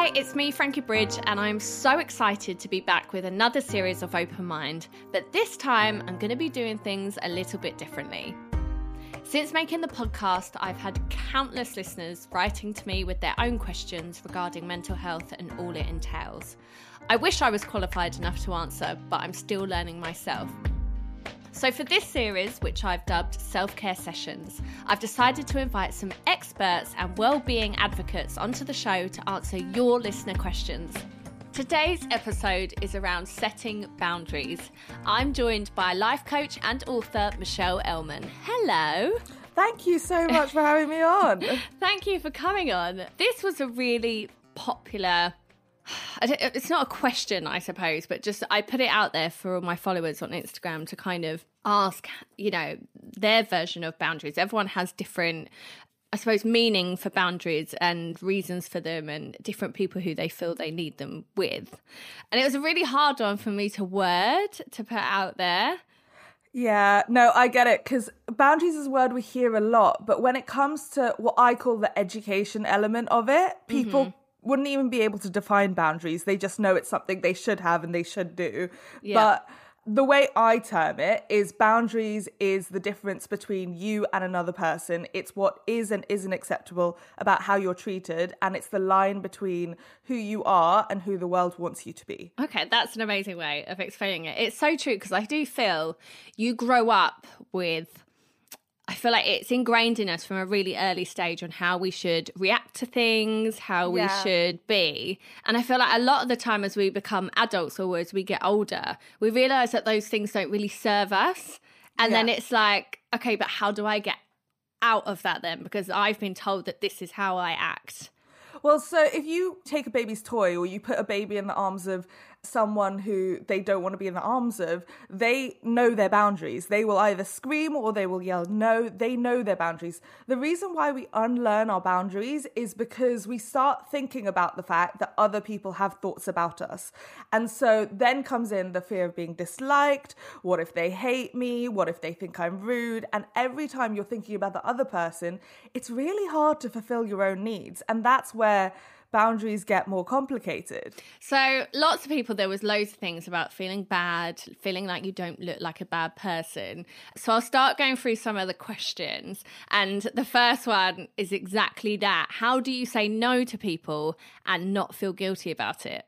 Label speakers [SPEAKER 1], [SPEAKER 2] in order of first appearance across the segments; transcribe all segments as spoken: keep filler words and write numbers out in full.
[SPEAKER 1] Hi, it's me, Frankie Bridge, and I'm so excited to be back with another series of Open Mind, but this time I'm going to be doing things a little bit differently. Since making the podcast, I've had countless listeners writing to me with their own questions regarding mental health and all it entails. I wish I was qualified enough to answer, but I'm still learning myself. So for this series, which I've dubbed Self-Care Sessions, I've decided to invite some experts and well-being advocates onto the show to answer your listener questions. Today's episode is around setting boundaries. I'm joined by life coach and author Michelle Elman. Hello.
[SPEAKER 2] Thank you so much for having me on.
[SPEAKER 1] Thank you for coming on. This was a really popular... It's not a question, I suppose, but just I put it out there for all my followers on Instagram to kind of ask, you know, their version of boundaries. Everyone has different, I suppose, meaning for boundaries and reasons for them and different people who they feel they need them with. And it was a really hard one for me to word, to put out there.
[SPEAKER 2] Yeah, no, I get it, because boundaries is a word we hear a lot, but when it comes to what I call the education element of it, people... Mm-hmm. wouldn't even be able to define boundaries. They just know it's something they should have and they should do. Yeah. But the way I term it is boundaries is the difference between you and another person. It's what is and isn't acceptable about how you're treated. And it's the line between who you are and who the world wants you to be.
[SPEAKER 1] Okay, that's an amazing way of explaining it. It's so true, because I do feel you grow up with... I feel like it's ingrained in us from a really early stage on how we should react to things, how we yeah. should be. And I feel like a lot of the time as we become adults or as we get older, we realise that those things don't really serve us. And yeah. then it's like, okay, but how do I get out of that then? Because I've been told that this is how I act.
[SPEAKER 2] Well, so if you take a baby's toy or you put a baby in the arms of someone who they don't want to be in the arms of, they know their boundaries. They will either scream or they will yell no. They know their boundaries. The reason why we unlearn our boundaries is because we start thinking about the fact that other people have thoughts about us. And so then comes in the fear of being disliked. What if they hate me? What if they think I'm rude? And every time you're thinking about the other person, it's really hard to fulfill your own needs. And that's where boundaries get more complicated.
[SPEAKER 1] So lots of people, there was loads of things about feeling bad, feeling like you don't look like a bad person. So I'll start going through some of the questions. And the first one is exactly that. How do you say no to people and not feel guilty about it?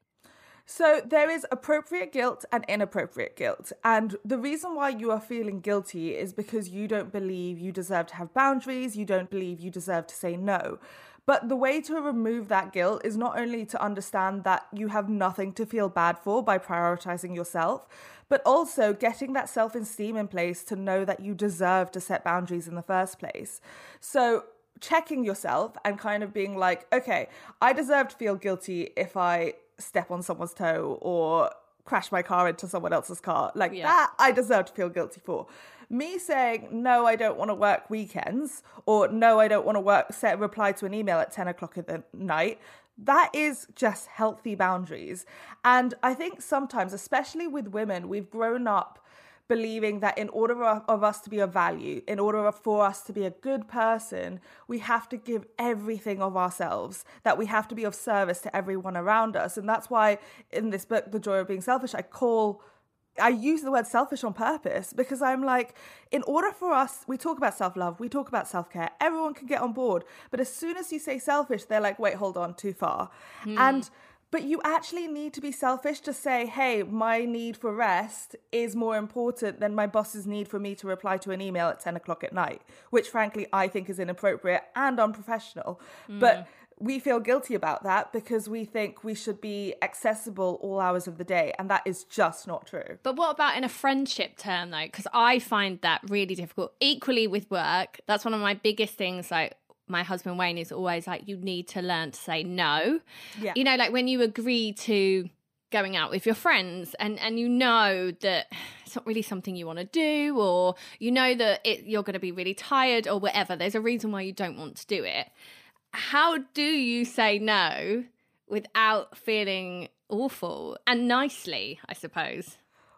[SPEAKER 2] So there is appropriate guilt and inappropriate guilt. And the reason why you are feeling guilty is because you don't believe you deserve to have boundaries. You don't believe you deserve to say no. But the way to remove that guilt is not only to understand that you have nothing to feel bad for by prioritizing yourself, but also getting that self-esteem in place to know that you deserve to set boundaries in the first place. So checking yourself and kind of being like, okay, I deserve to feel guilty if I step on someone's toe or crash my car into someone else's car. Like yeah. that, I deserve to feel guilty for. Me saying, no, I don't want to work weekends, or no, I don't want to work, set a reply to an email at ten o'clock in the night, that is just healthy boundaries. And I think sometimes, especially with women, we've grown up believing that in order of us to be of value, in order for us to be a good person, we have to give everything of ourselves, that we have to be of service to everyone around us. And that's why in this book, The Joy of Being Selfish, I call... I use the word selfish on purpose, because I'm like, in order for us, we talk about self-love, we talk about self-care, everyone can get on board. But as soon as you say selfish, they're like, wait, hold on, too far. Hmm. And but you actually need to be selfish to say, hey, my need for rest is more important than my boss's need for me to reply to an email at ten o'clock at night, which frankly, I think is inappropriate and unprofessional. Hmm. But we feel guilty about that because we think we should be accessible all hours of the day. And that is just not true.
[SPEAKER 1] But what about in a friendship term, though? Because I find that really difficult. Equally with work, that's one of my biggest things. Like, my husband Wayne is always like, you need to learn to say no. Yeah. You know, like when you agree to going out with your friends and, and you know that it's not really something you want to do, or you know that it, you're going to be really tired or whatever. There's a reason why you don't want to do it. How do you say no without feeling awful and nicely, I suppose?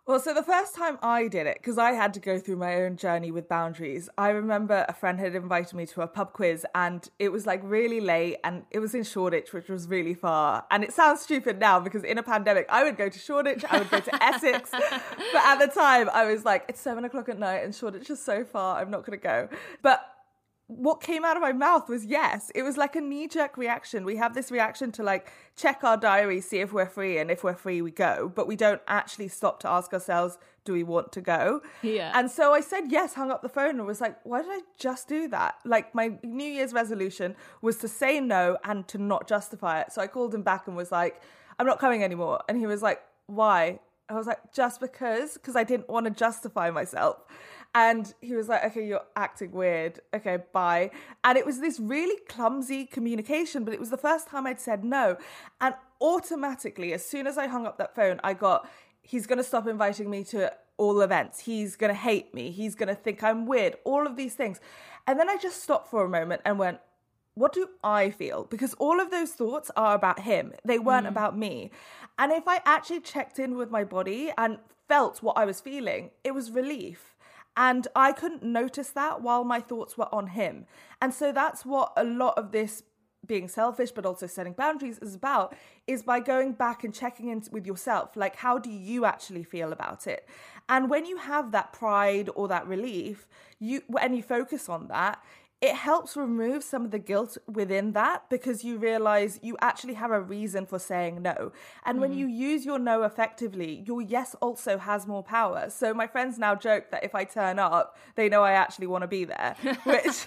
[SPEAKER 2] Well, so the first time I did it, because I had to go through my own journey with boundaries, I remember a friend had invited me to a pub quiz and it was like really late and it was in Shoreditch, which was really far. And it sounds stupid now because in a pandemic, I would go to Shoreditch, I would go to Essex. But at the time I was like, it's seven o'clock at night and Shoreditch is so far, I'm not going to go. But what came out of my mouth was yes. It was like a knee-jerk reaction. We have this reaction to like check our diary, see if we're free, and if we're free, we go. But we don't actually stop to ask ourselves, do we want to go?
[SPEAKER 1] Yeah.
[SPEAKER 2] And so I said yes, hung up the phone and was like, why did I just do that? Like my New Year's resolution was to say no and to not justify it. So I called him back and was like, I'm not coming anymore. And he was like, why? I was like, just because, because I didn't want to justify myself. And he was like, okay, you're acting weird. Okay, bye. And it was this really clumsy communication, but it was the first time I'd said no. And automatically, as soon as I hung up that phone, I got, he's going to stop inviting me to all events. He's going to hate me. He's going to think I'm weird. All of these things. And then I just stopped for a moment and went, what do I feel? Because all of those thoughts are about him. They weren't mm. about me. And if I actually checked in with my body and felt what I was feeling, it was relief. And I couldn't notice that while my thoughts were on him. And so that's what a lot of this being selfish, but also setting boundaries is about, is by going back and checking in with yourself. Like, how do you actually feel about it? And when you have that pride or that relief, you and you focus on that, it helps remove some of the guilt within that because you realize you actually have a reason for saying no. And mm. when you use your no effectively, your yes also has more power. So my friends now joke that if I turn up, they know I actually want to be there, which...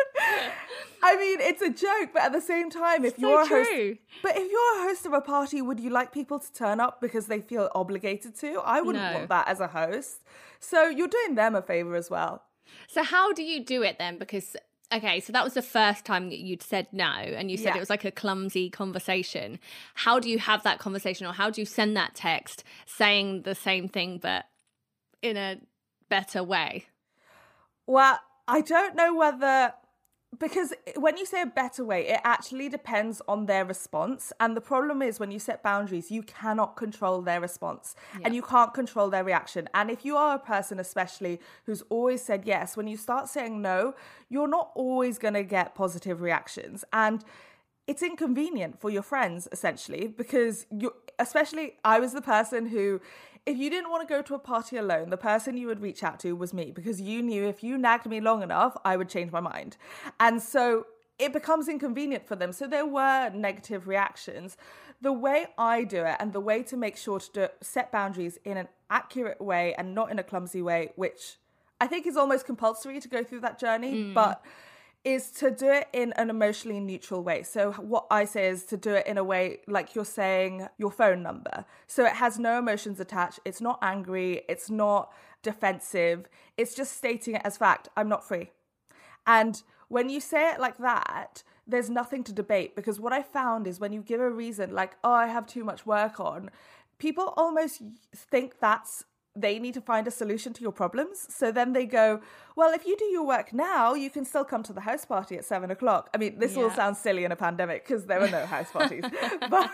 [SPEAKER 2] I mean, it's a joke, but at the same time, if
[SPEAKER 1] so
[SPEAKER 2] you're a host,
[SPEAKER 1] true.
[SPEAKER 2] but if you're a host of a party, would you like people to turn up because they feel obligated to? I wouldn't
[SPEAKER 1] no.
[SPEAKER 2] want that as a host. So you're doing them a favor as well.
[SPEAKER 1] So how do you do it then? Because, okay, so that was the first time that you'd said no, and you said
[SPEAKER 2] yeah.
[SPEAKER 1] it was like a clumsy conversation. How do you have that conversation, or how do you send that text saying the same thing but in a better way?
[SPEAKER 2] Well, I don't know whether... Because when you say a better way, it actually depends on their response. And the problem is when you set boundaries, you cannot control their response yeah. and you can't control their reaction. And if you are a person, especially who's always said yes, when you start saying no, you're not always going to get positive reactions. And it's inconvenient for your friends, essentially, because you, especially I was the person who... If you didn't want to go to a party alone, the person you would reach out to was me because you knew if you nagged me long enough, I would change my mind. And so it becomes inconvenient for them. So there were negative reactions. The way I do it and the way to make sure to do, set boundaries in an accurate way and not in a clumsy way, which I think is almost compulsory to go through that journey, mm. but... is to do it in an emotionally neutral way. So what I say is to do it in a way like you're saying your phone number. So it has no emotions attached. It's not angry. It's not defensive. It's just stating it as fact. I'm not free. And when you say it like that, there's nothing to debate, because what I found is when you give a reason like, oh, I have too much work on, people almost think that's they need to find a solution to your problems. So then they go, well, if you do your work now, you can still come to the house party at seven o'clock. I mean, this yeah. all sounds silly in a pandemic because there were no house parties. But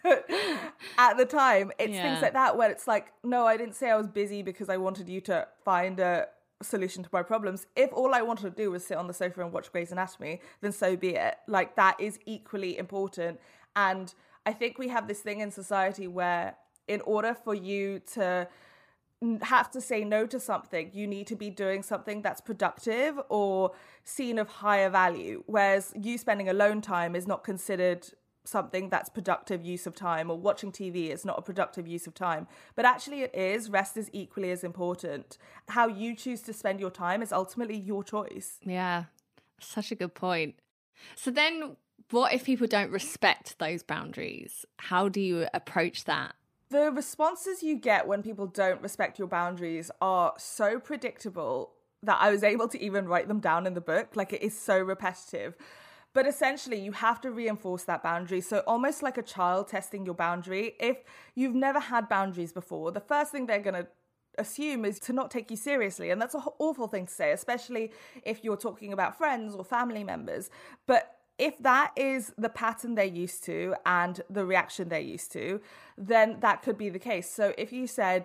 [SPEAKER 2] at the time, it's yeah. things like that where it's like, no, I didn't say I was busy because I wanted you to find a solution to my problems. If all I wanted to do was sit on the sofa and watch Grey's Anatomy, then so be it. Like, that is equally important. And I think we have this thing in society where in order for you to have to say no to something, you need to be doing something that's productive or seen of higher value, whereas you spending alone time is not considered something that's productive use of time, or watching T V is not a productive use of time. But actually it is. Rest is equally as important. How you choose to spend your time is ultimately your choice.
[SPEAKER 1] Yeah, such a good point. So then what if people don't respect those boundaries? How do you approach that?
[SPEAKER 2] The responses you get when people don't respect your boundaries are so predictable that I was able to even write them down in the book. Like, it is so repetitive. But essentially, you have to reinforce that boundary. So almost like a child testing your boundary. If you've never had boundaries before, the first thing they're going to assume is to not take you seriously. And that's an awful thing to say, especially if you're talking about friends or family members. But if that is the pattern they're used to and the reaction they're used to, then that could be the case. So if you said,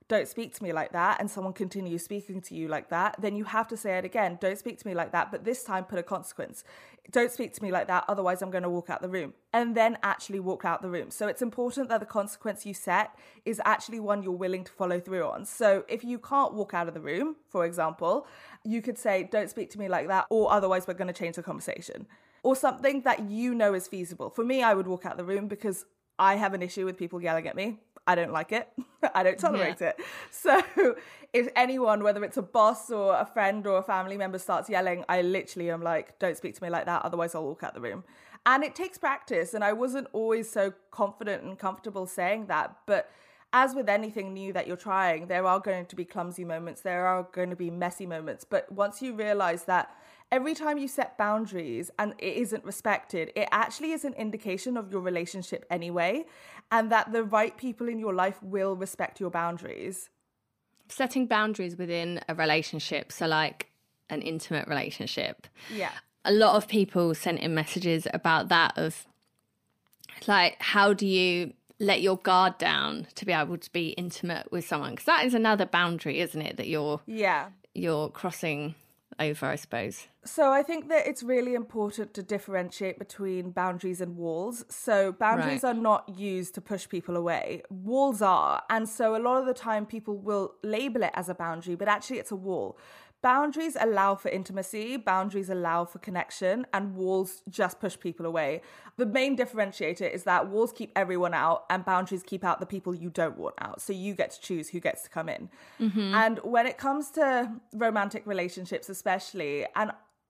[SPEAKER 2] don't speak to me like that, and someone continues speaking to you like that, then you have to say it again. Don't speak to me like that, but this time put a consequence. Don't speak to me like that, otherwise I'm going to walk out the room. And then actually walk out the room. So it's important that the consequence you set is actually one you're willing to follow through on. So if you can't walk out of the room, for example, you could say, don't speak to me like that, or otherwise we're going to change the conversation. Or something that you know is feasible. For me, I would walk out the room because I have an issue with people yelling at me. I don't like it. I don't tolerate yeah. it. So if anyone, whether it's a boss or a friend or a family member, starts yelling, I literally am like, don't speak to me like that, otherwise I'll walk out the room. And it takes practice. And I wasn't always so confident and comfortable saying that. But as with anything new that you're trying, there are going to be clumsy moments. There are going to be messy moments. But once you realize that every time you set boundaries and it isn't respected, it actually is an indication of your relationship anyway, and that the right people in your life will respect your boundaries.
[SPEAKER 1] Setting boundaries within a relationship, so like an intimate relationship.
[SPEAKER 2] Yeah.
[SPEAKER 1] A lot of people sent in messages about that of like, how do you let your guard down to be able to be intimate with someone? Because that is another boundary, isn't it, that you're
[SPEAKER 2] yeah
[SPEAKER 1] you're crossing over, I suppose.
[SPEAKER 2] So I think that it's really important to differentiate between boundaries and walls. So boundaries right. are not used to push people away. Walls are. And so a lot of the time people will label it as a boundary, but actually it's a wall. Boundaries allow for intimacy, boundaries allow for connection, and walls just push people away. The main differentiator is that walls keep everyone out and boundaries keep out the people you don't want out. So you get to choose who gets to come in. Mm-hmm. And when it comes to romantic relationships especially, and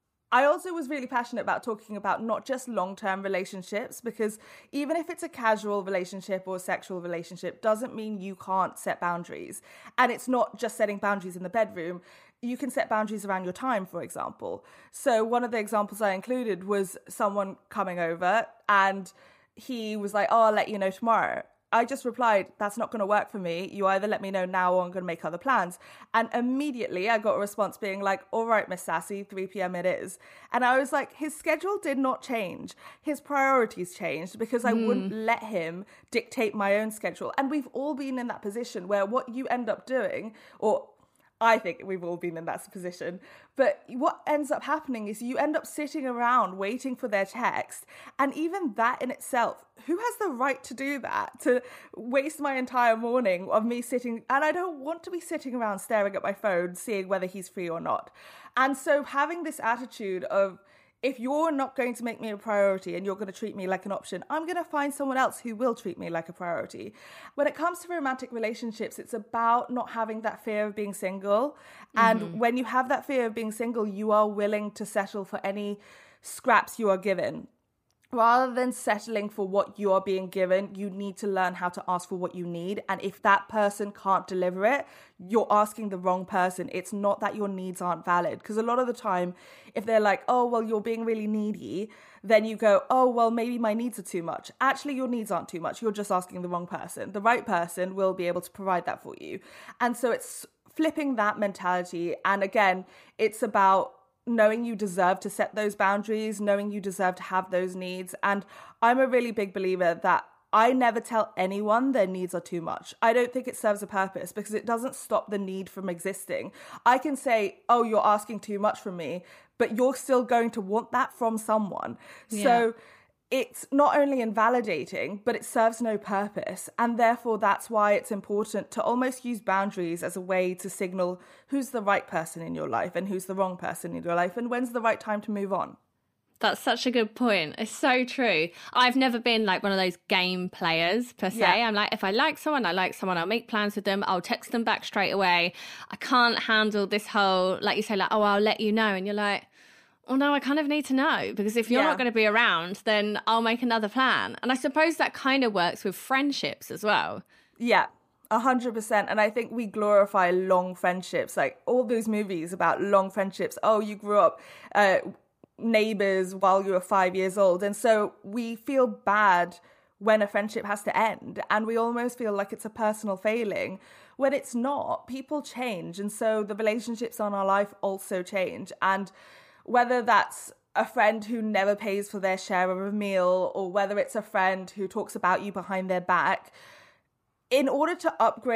[SPEAKER 2] I also was really passionate about talking about not just long-term relationships, because even if it's a casual relationship or a sexual relationship, doesn't mean you can't set boundaries. And it's not just setting boundaries in the bedroom. You can set boundaries around your time, for example. So one of the examples I included was someone coming over and he was like, oh, I'll let you know tomorrow. I just replied, that's not going to work for me. You either let me know now or I'm going to make other plans. And immediately I got a response being like, all right, Miss Sassy, three p.m. it is. And I was like, his schedule did not change. His priorities changed because I mm. wouldn't let him dictate my own schedule. And we've all been in that position where what you end up doing, or I think we've all been in that position. But what ends up happening is you end up sitting around waiting for their text. And even that in itself, who has the right to do that? To waste my entire morning of me sitting, and I don't want to be sitting around staring at my phone, seeing whether he's free or not. And so having this attitude of, if you're not going to make me a priority and you're going to treat me like an option, I'm going to find someone else who will treat me like a priority. When it comes to romantic relationships, it's about not having that fear of being single. And mm-hmm. when you have that fear of being single, you are willing to settle for any scraps you are given. Rather than settling for what you are being given, you need to learn how to ask for what you need. And if that person can't deliver it, you're asking the wrong person. It's not that your needs aren't valid. Because a lot of the time, if they're like, oh, well, you're being really needy, then you go, oh, well, maybe my needs are too much. Actually, your needs aren't too much. You're just asking the wrong person. The right person will be able to provide that for you. And so it's flipping that mentality. And again, it's about knowing you deserve to set those boundaries, knowing you deserve to have those needs. And I'm a really big believer that I never tell anyone their needs are too much. I don't think it serves a purpose because it doesn't stop the need from existing. I can say, oh, you're asking too much from me, but you're still going to want that from someone. Yeah. So it's not only invalidating, but it serves no purpose. And therefore, that's why it's important to almost use boundaries as a way to signal who's the right person in your life and who's the wrong person in your life and when's the right time to move on.
[SPEAKER 1] That's such a good point. It's so true. I've never been like one of those game players per se. Yeah. I'm like, if I like someone, I like someone, I'll make plans with them. I'll text them back straight away. I can't handle this whole, like you say, like, oh, I'll let you know. And you're like, well, no, I kind of need to know, because if you're yeah. not going to be around, then I'll make another plan. And I suppose that kind of works with friendships as well.
[SPEAKER 2] Yeah, a hundred percent. And I think we glorify long friendships, like all those movies about long friendships. Oh, you grew up uh, neighbors while you were five years old. And so we feel bad when a friendship has to end, and we almost feel like it's a personal failing when it's not. People change. And so the relationships on our life also change. And whether that's a friend who never pays for their share of a meal, or whether it's a friend who talks about you behind their back, in order to upgrade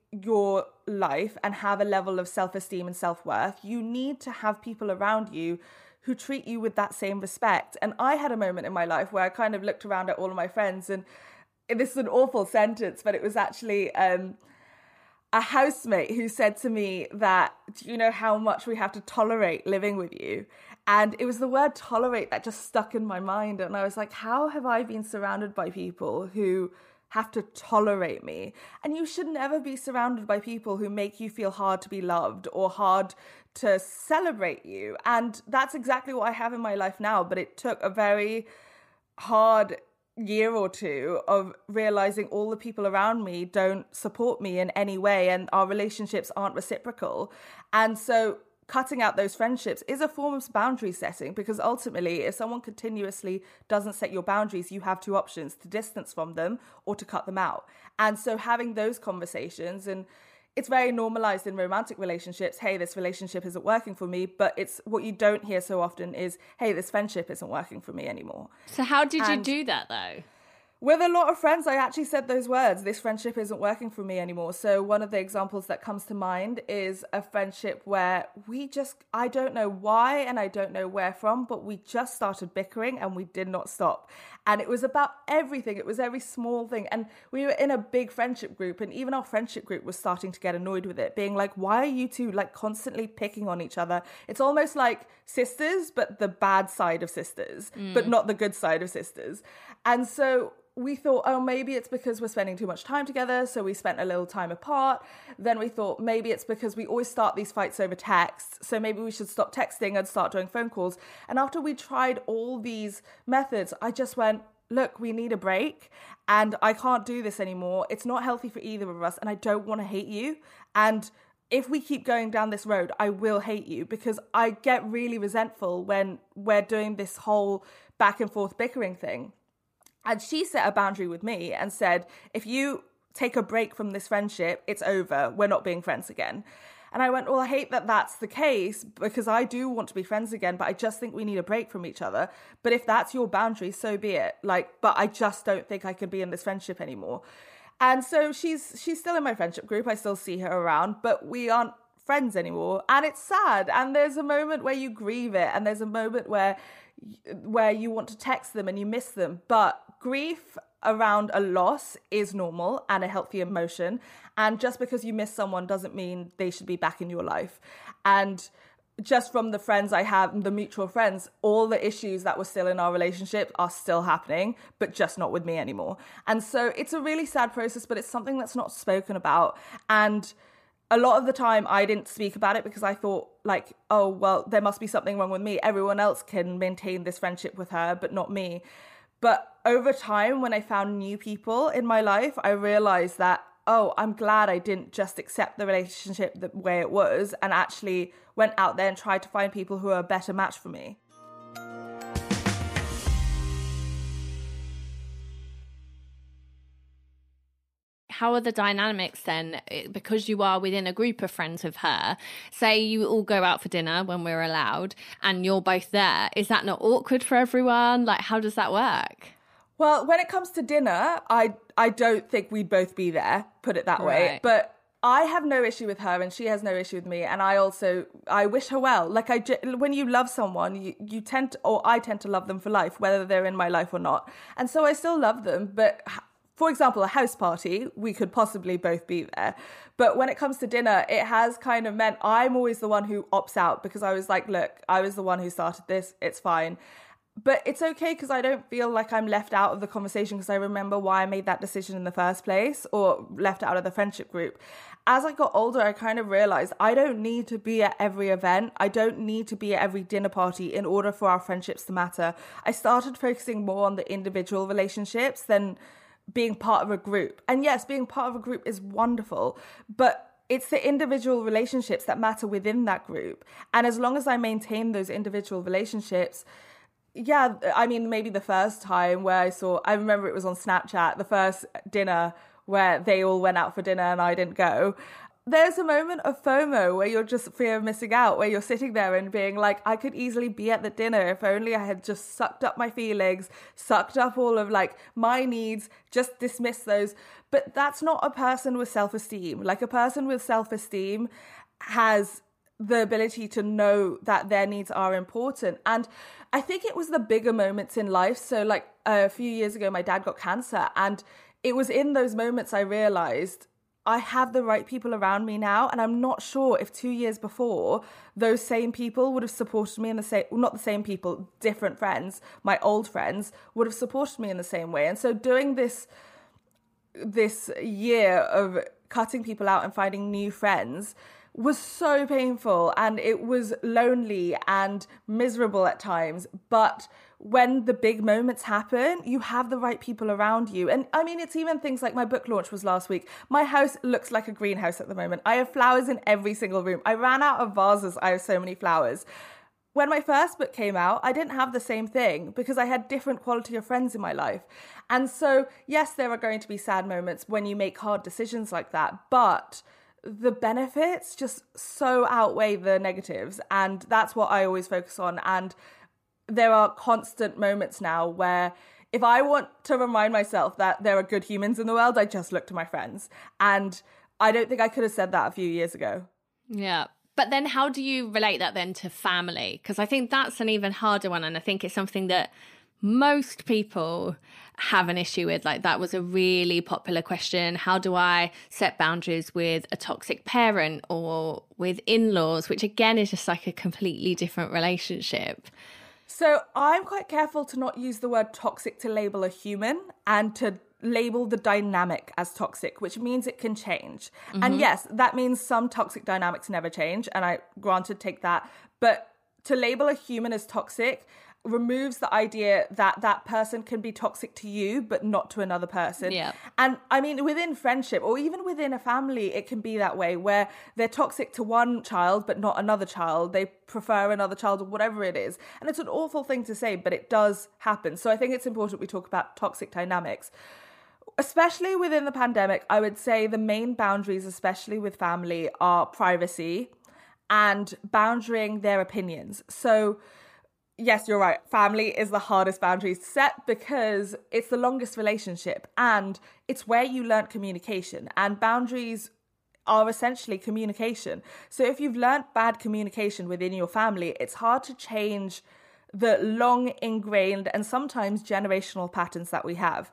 [SPEAKER 2] your life and have a level of self-esteem and self-worth, you need to have people around you who treat you with that same respect. And I had a moment in my life where I kind of looked around at all of my friends, and this is an awful sentence, but it was actually um, a housemate who said to me that, do you know how much we have to tolerate living with you? And it was the word tolerate that just stuck in my mind. And I was like, how have I been surrounded by people who have to tolerate me? And you should never be surrounded by people who make you feel hard to be loved or hard to celebrate you. And that's exactly what I have in my life now. But it took a very hard year or two of realizing all the people around me don't support me in any way, and our relationships aren't reciprocal. And so cutting out those friendships is a form of boundary setting, because ultimately, if someone continuously doesn't set your boundaries, you have two options: to distance from them or to cut them out. And so having those conversations, and it's very normalized in romantic relationships, hey, this relationship isn't working for me, but it's what you don't hear so often is, hey, this friendship isn't working for me anymore.
[SPEAKER 1] So how did
[SPEAKER 2] and
[SPEAKER 1] you do that though?
[SPEAKER 2] With a lot of friends, I actually said those words, this friendship isn't working for me anymore. So one of the examples that comes to mind is a friendship where we just, I don't know why and I don't know where from, but we just started bickering and we did not stop. And it was about everything. It was every small thing. And we were in a big friendship group, and even our friendship group was starting to get annoyed with it, being like, why are you two like constantly picking on each other? It's almost like sisters, but the bad side of sisters, mm. but not the good side of sisters. And so we thought, oh, maybe it's because we're spending too much time together, so we spent a little time apart. Then we thought maybe it's because we always start these fights over text, so maybe we should stop texting and start doing phone calls. And after we tried all these methods, I just went, look, we need a break, and I can't do this anymore. It's not healthy for either of us, and I don't want to hate you. And if we keep going down this road, I will hate you, because I get really resentful when we're doing this whole back and forth bickering thing. And she set a boundary with me and said, if you take a break from this friendship, it's over. We're not being friends again. And I went, well, I hate that that's the case, because I do want to be friends again, but I just think we need a break from each other. But if that's your boundary, so be it. Like, but I just don't think I can be in this friendship anymore. And so she's she's still in my friendship group. I still see her around, but we aren't friends anymore. And it's sad. And there's a moment where you grieve it. And there's a moment where where you want to text them and you miss them. But grief around a loss is normal and a healthy emotion. And just because you miss someone doesn't mean they should be back in your life. And just from the friends I have, the mutual friends, all the issues that were still in our relationship are still happening, but just not with me anymore. And so it's a really sad process, but it's something that's not spoken about. And a lot of the time I didn't speak about it because I thought like, oh, well, there must be something wrong with me. Everyone else can maintain this friendship with her, but not me. But over time, when I found new people in my life, I realized that, oh, I'm glad I didn't just accept the relationship the way it was and actually went out there and tried to find people who are a better match for me.
[SPEAKER 1] How are the dynamics then? Because you are within a group of friends with her, say you all go out for dinner when we're allowed and you're both there. Is that not awkward for everyone? Like, how does that work?
[SPEAKER 2] Well, when it comes to dinner, I I don't think we'd both be there, put it that way.
[SPEAKER 1] Right.
[SPEAKER 2] But I have no issue with her and she has no issue with me. And I also, I wish her well. Like, I, when you love someone, you, you tend to, or I tend to love them for life, whether they're in my life or not. And so I still love them. But for example, a house party, we could possibly both be there. But when it comes to dinner, it has kind of meant I'm always the one who opts out because I was like, look, I was the one who started this. It's fine. But it's okay because I don't feel like I'm left out of the conversation because I remember why I made that decision in the first place or left out of the friendship group. As I got older, I kind of realized I don't need to be at every event. I don't need to be at every dinner party in order for our friendships to matter. I started focusing more on the individual relationships than being part of a group. And yes, being part of a group is wonderful, but it's the individual relationships that matter within that group. And as long as I maintain those individual relationships, yeah, I mean, maybe the first time where I saw, I remember it was on Snapchat, the first dinner where they all went out for dinner and I didn't go. there's a moment of FOMO where you're just fear of missing out, where you're sitting there and being like, I could easily be at the dinner if only I had just sucked up my feelings, sucked up all of like my needs, just dismiss those. But that's not a person with self-esteem. Like, a person with self-esteem has the ability to know that their needs are important. And I think it was the bigger moments in life. So like a few years ago, my dad got cancer, and it was in those moments I realized I have the right people around me now. And I'm not sure if two years before, those same people would have supported me in the same, well, not the same people, different friends, my old friends would have supported me in the same way. And so doing this, this year of cutting people out and finding new friends was so painful, and it was lonely and miserable at times. But when the big moments happen, you have the right people around you. And I mean, it's even things like my book launch was last week. My house looks like a greenhouse at the moment. I have flowers in every single room. I ran out of vases. I have so many flowers. When my first book came out, I didn't have the same thing because I had different quality of friends in my life. And so, yes, there are going to be sad moments when you make hard decisions like that, but the benefits just so outweigh the negatives. And that's what I always focus on. And there are constant moments now where if I want to remind myself that there are good humans in the world, I just look to my friends. And I don't think I could have said that a few years ago.
[SPEAKER 1] Yeah. But then how do you relate that then to family? Because I think that's an even harder one. And I think it's something that most people have an issue with. Like, that was a really popular question. How do I set boundaries with a toxic parent or with in-laws, which again is just like a completely different relationship?
[SPEAKER 2] So I'm quite careful to not use the word toxic to label a human and to label the dynamic as toxic, which means it can change. Mm-hmm. And yes, that means some toxic dynamics never change. And I granted take that. But to label a human as toxic removes the idea that that person can be toxic to you, but not to another person.
[SPEAKER 1] Yeah.
[SPEAKER 2] And I mean, within friendship or even within a family, it can be that way where they're toxic to one child, but not another child. They prefer another child or whatever it is. And it's an awful thing to say, but it does happen. So I think it's important we talk about toxic dynamics. Especially within the pandemic, I would say the main boundaries, especially with family, are privacy and boundarying their opinions. So yes, you're right. Family is the hardest boundaries to set because it's the longest relationship and it's where you learn communication, and boundaries are essentially communication. So if you've learned bad communication within your family, it's hard to change the long ingrained and sometimes generational patterns that we have.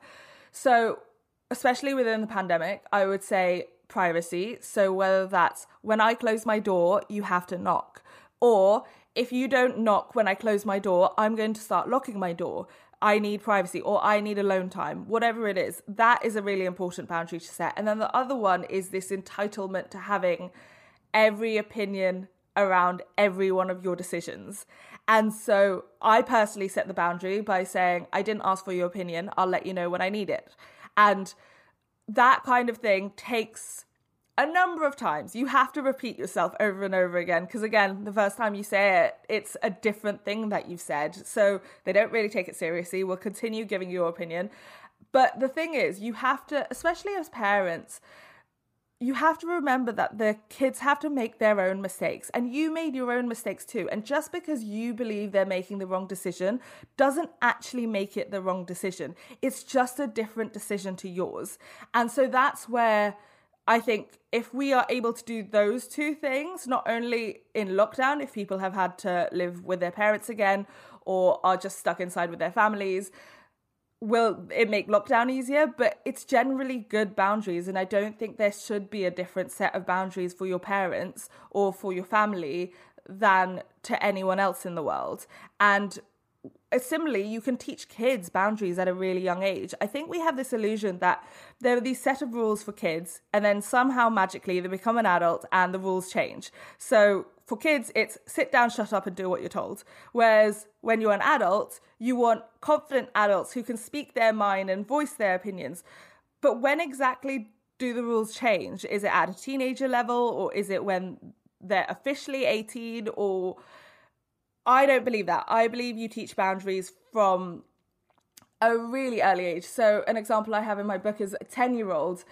[SPEAKER 2] So especially within the pandemic, I would say privacy. So whether that's when I close my door, you have to knock, or if you don't knock when I close my door, I'm going to start locking my door. I need privacy, or I need alone time, whatever it is. That is a really important boundary to set. And then the other one is this entitlement to having every opinion around every one of your decisions. And so I personally set the boundary by saying, I didn't ask for your opinion. I'll let you know when I need it. And that kind of thing takes a number of times. You have to repeat yourself over and over again, because again, the first time you say it, it's a different thing that you've said. So they don't really take it seriously. We'll continue giving your opinion. But the thing is, you have to, especially as parents, you have to remember that the kids have to make their own mistakes, and you made your own mistakes too. And just because you believe they're making the wrong decision doesn't actually make it the wrong decision. It's just a different decision to yours. And so that's where I think if we are able to do those two things, not only in lockdown, if people have had to live with their parents again or are just stuck inside with their families, will it make lockdown easier? But it's generally good boundaries. And I don't think there should be a different set of boundaries for your parents or for your family than to anyone else in the world. And similarly, you can teach kids boundaries at a really young age. I think we have this illusion that there are these set of rules for kids, and then somehow magically they become an adult and the rules change. So for kids, it's sit down, shut up, and do what you're told. Whereas when you're an adult, you want confident adults who can speak their mind and voice their opinions. But when exactly do the rules change? Is it at a teenager level, or is it when they're officially eighteen? Or I don't believe that. I believe you teach boundaries from a really early age. So an example I have in my book is a ten-year-old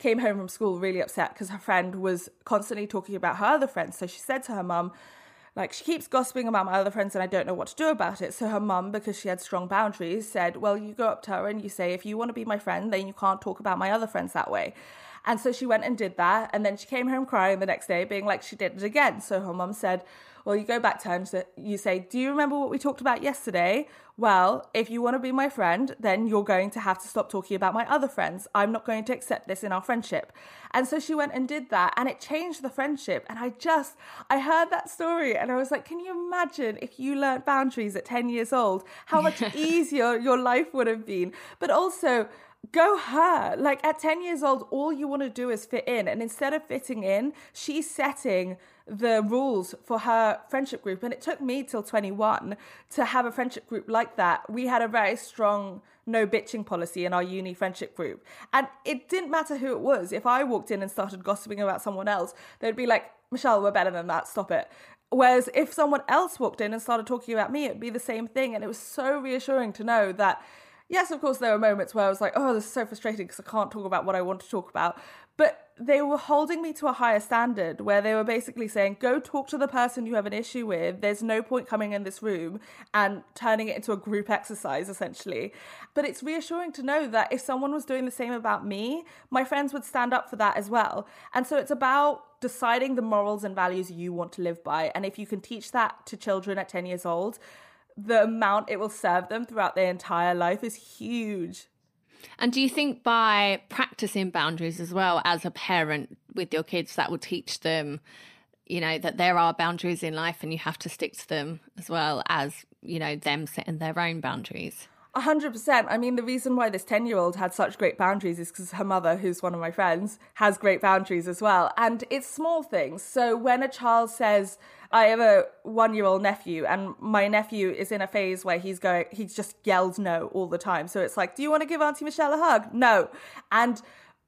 [SPEAKER 2] came home from school really upset because her friend was constantly talking about her other friends. So she said to her mum, like, she keeps gossiping about my other friends and I don't know what to do about it. So her mum, because she had strong boundaries, said, well, you go up to her and you say, if you want to be my friend, then you can't talk about my other friends that way. And so she went and did that. And then she came home crying the next day, being like, she did it again. So her mum said, well, you go back to her and you say, do you remember what we talked about yesterday? Well, if you want to be my friend, then you're going to have to stop talking about my other friends. I'm not going to accept this in our friendship. And so she went and did that, and it changed the friendship. And I just, I heard that story and I was like, can you imagine if you learned boundaries at ten years old, how much easier your life would have been? But also, go her. Like, at ten years old, all you want to do is fit in. And instead of fitting in, she's setting the rules for her friendship group. And it took me till twenty-one to have a friendship group like that. We had a very strong no bitching policy in our uni friendship group. And it didn't matter who it was. If I walked in and started gossiping about someone else, they'd be like, Michelle, we're better than that. Stop it. Whereas if someone else walked in and started talking about me, it'd be the same thing. And it was so reassuring to know that, yes, of course, there were moments where I was like, oh, this is so frustrating because I can't talk about what I want to talk about. But they were holding me to a higher standard where they were basically saying, go talk to the person you have an issue with. There's no point coming in this room and turning it into a group exercise, essentially. But it's reassuring to know that if someone was doing the same about me, my friends would stand up for that as well. And so it's about deciding the morals and values you want to live by. And if you can teach that to children at ten years old, the amount it will serve them throughout their entire life is huge.
[SPEAKER 1] And do you think by practicing boundaries as well as a parent with your kids, that will teach them, you know, that there are boundaries in life and you have to stick to them as well as, you know, them setting their own boundaries?
[SPEAKER 2] A hundred percent. I mean, the reason why this ten-year-old had such great boundaries is because her mother, who's one of my friends, has great boundaries as well. And it's small things. So when a child says, I have a one-year-old nephew, and my nephew is in a phase where he's going, he's just yelled no all the time. So it's like, do you want to give Auntie Michelle a hug? No. And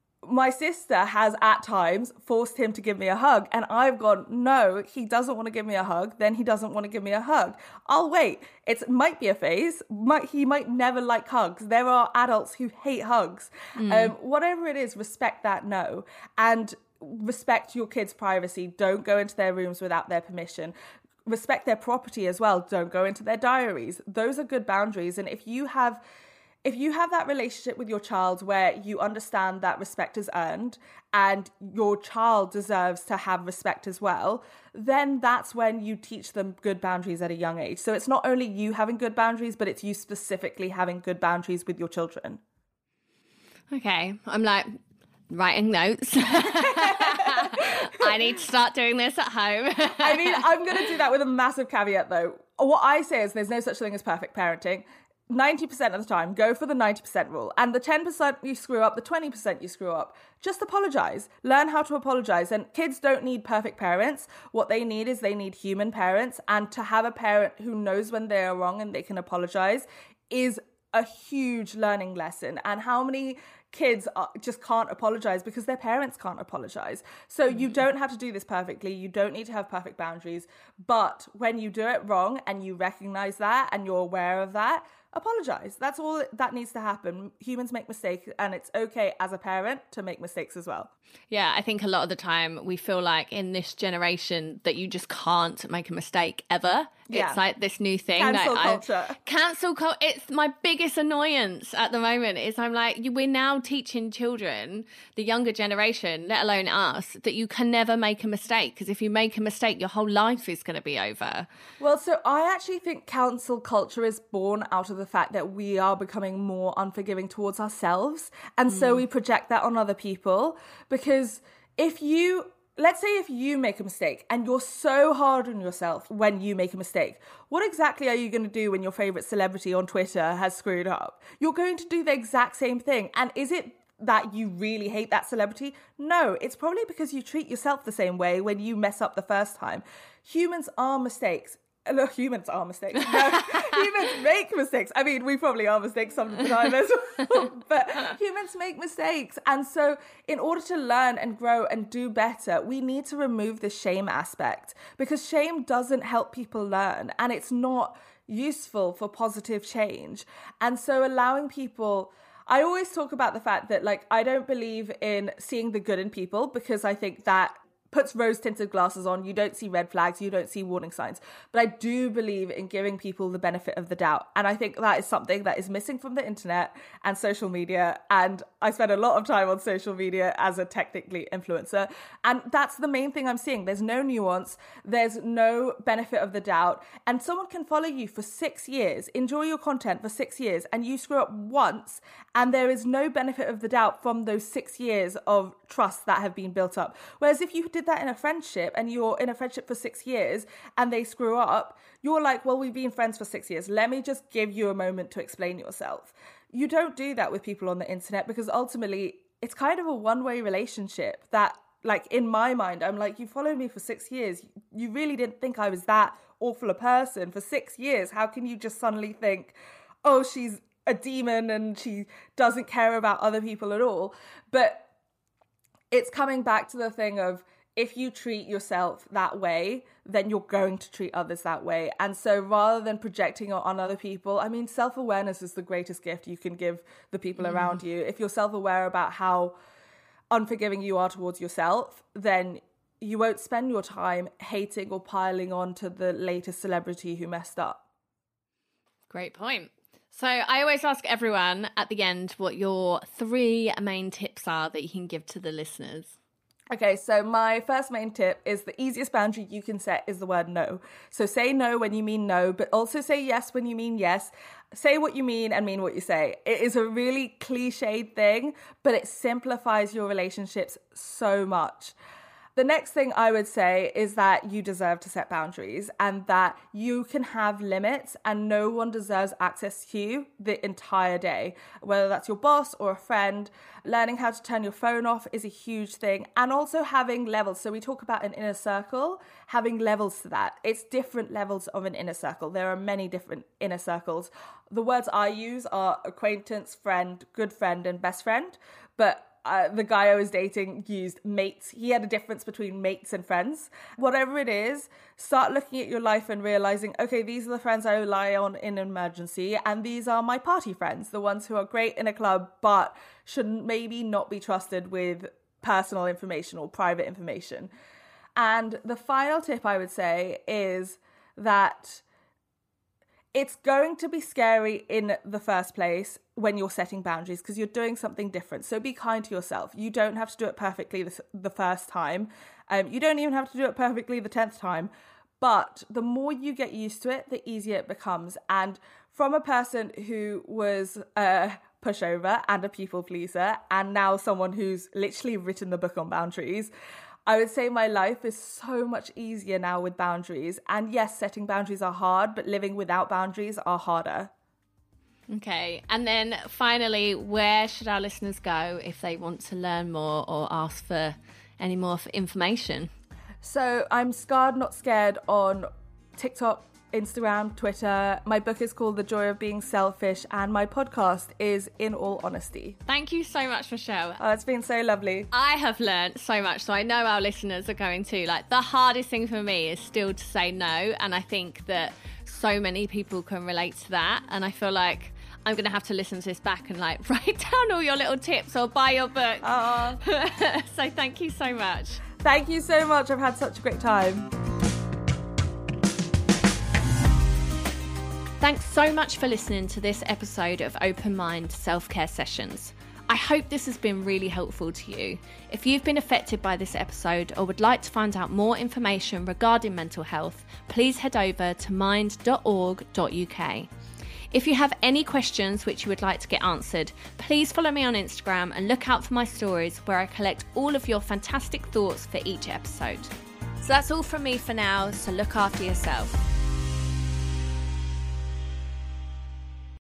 [SPEAKER 2] my sister has at times forced him to give me a hug, and I've gone, no, he doesn't want to give me a hug, then he doesn't want to give me a hug. I'll wait. It might be a phase. Might, he might never like hugs. There are adults who hate hugs. Mm. Um, whatever it is, respect that no. And respect your kids' privacy. Don't go into their rooms without their permission. Respect their property as well. Don't go into their diaries. Those are good boundaries. And if you have If you have that relationship with your child where you understand that respect is earned and your child deserves to have respect as well, then that's when you teach them good boundaries at a young age. So it's not only you having good boundaries, but it's you specifically having good boundaries with your children.
[SPEAKER 1] Okay, I'm like writing notes. I need to start doing this at home.
[SPEAKER 2] I mean, I'm going to do that with a massive caveat though. What I say is there's no such thing as perfect parenting. ninety percent of the time, go for the ninety percent rule. And the ten percent you screw up, the twenty percent you screw up, just apologize. Learn how to apologize. And kids don't need perfect parents. What they need is they need human parents. And to have a parent who knows when they are wrong and they can apologize is a huge learning lesson. And how many kids are, just can't apologize because their parents can't apologize. So mm-hmm. you don't have to do this perfectly. You don't need to have perfect boundaries. But when you do it wrong and you recognize that and you're aware of that, apologize. That's all that needs to happen. Humans make mistakes, and it's okay as a parent to make mistakes as well.
[SPEAKER 1] Yeah, I think a lot of the time we feel like in this generation that you just can't make a mistake ever. Yeah. It's like this new thing.
[SPEAKER 2] Cancel
[SPEAKER 1] like,
[SPEAKER 2] culture.
[SPEAKER 1] I, cancel culture. It's my biggest annoyance at the moment is I'm like, we're now teaching children, the younger generation, let alone us, that you can never make a mistake. Because if you make a mistake, your whole life is going to be over.
[SPEAKER 2] Well, so I actually think cancel culture is born out of the fact that we are becoming more unforgiving towards ourselves. And mm. so we project that on other people. Because if you... Let's say if you make a mistake and you're so hard on yourself when you make a mistake, what exactly are you going to do when your favorite celebrity on Twitter has screwed up? You're going to do the exact same thing. And is it that you really hate that celebrity? No, it's probably because you treat yourself the same way when you mess up the first time. Humans are mistakes. Look, humans are mistakes. No, humans make mistakes. I mean, we probably are mistakes some of the time as well, but humans make mistakes. And so in order to learn and grow and do better, we need to remove the shame aspect, because shame doesn't help people learn and it's not useful for positive change. And so allowing people... I always talk about the fact that, like, I don't believe in seeing the good in people, because I think that puts rose-tinted glasses on. You don't see red flags, you don't see warning signs. But I do believe in giving people the benefit of the doubt. And I think that is something that is missing from the internet and social media. And I spend a lot of time on social media as a technically influencer. And that's the main thing I'm seeing. There's no nuance. There's no benefit of the doubt. And someone can follow you for six years, enjoy your content for six years, and you screw up once, and there is no benefit of the doubt from those six years of trust that have been built up. Whereas if you did that in a friendship, and you're in a friendship for six years and they screw up, you're like, well, we've been friends for six years. Let me just give you a moment to explain yourself. You don't do that with people on the internet, because ultimately it's kind of a one-way relationship that, like, in my mind, I'm like, you followed me for six years. You really didn't think I was that awful a person for six years. How can you just suddenly think, oh, she's a demon and she doesn't care about other people at all? But it's coming back to the thing of, if you treat yourself that way, then you're going to treat others that way. And so rather than projecting it on other people, I mean, self-awareness is the greatest gift you can give the people mm. around you. If you're self-aware about how unforgiving you are towards yourself, then you won't spend your time hating or piling on to the latest celebrity who messed up.
[SPEAKER 1] Great point. So I always ask everyone at the end what your three main tips are that you can give to the listeners.
[SPEAKER 2] Okay, so my first main tip is the easiest boundary you can set is the word no. So say no when you mean no, but also say yes when you mean yes. Say what you mean and mean what you say. It is a really cliched thing, but it simplifies your relationships so much. The next thing I would say is that you deserve to set boundaries, and that you can have limits, and no one deserves access to you the entire day, whether that's your boss or a friend. Learning how to turn your phone off is a huge thing, and also having levels. So we talk about an inner circle, having levels to that. It's different levels of an inner circle. There are many different inner circles. The words I use are acquaintance, friend, good friend, and best friend, but Uh, the guy I was dating used mates. He had a difference between mates and friends. Whatever it is, start looking at your life and realizing, okay, these are the friends I rely on in an emergency, and these are my party friends, the ones who are great in a club but should maybe not be trusted with personal information or private information. And the final tip I would say is that it's going to be scary in the first place when you're setting boundaries, because you're doing something different. So be kind to yourself. You don't have to do it perfectly the, the first time. Um, you don't even have to do it perfectly the tenth time. But the more you get used to it, the easier it becomes. And from a person who was a pushover and a people pleaser, and now someone who's literally written the book on boundaries, I would say my life is so much easier now with boundaries. And yes, setting boundaries are hard, but living without boundaries are harder.
[SPEAKER 1] Okay. And then finally, where should our listeners go if they want to learn more or ask for any more information?
[SPEAKER 2] So I'm Scarred Not Scared on TikTok, Instagram, Twitter. My book is called The Joy of Being Selfish, and my podcast is In All Honesty.
[SPEAKER 1] Thank you so much, Michelle.
[SPEAKER 2] Oh, it's been so lovely.
[SPEAKER 1] I have learned so much, so I know our listeners are going to. Like, the hardest thing for me is still to say no, and I think that so many people can relate to that, and I feel like I'm going to have to listen to this back and like write down all your little tips or buy your book. So thank you so much.
[SPEAKER 2] Thank you so much. I've had such a great time.
[SPEAKER 1] Thanks so much for listening to this episode of Open Mind Self-Care Sessions. I hope this has been really helpful to you. If you've been affected by this episode or would like to find out more information regarding mental health, please head over to mind dot org dot U K. If you have any questions which you would like to get answered, please follow me on Instagram and look out for my stories where I collect all of your fantastic thoughts for each episode. So that's all from me for now, so look after yourself.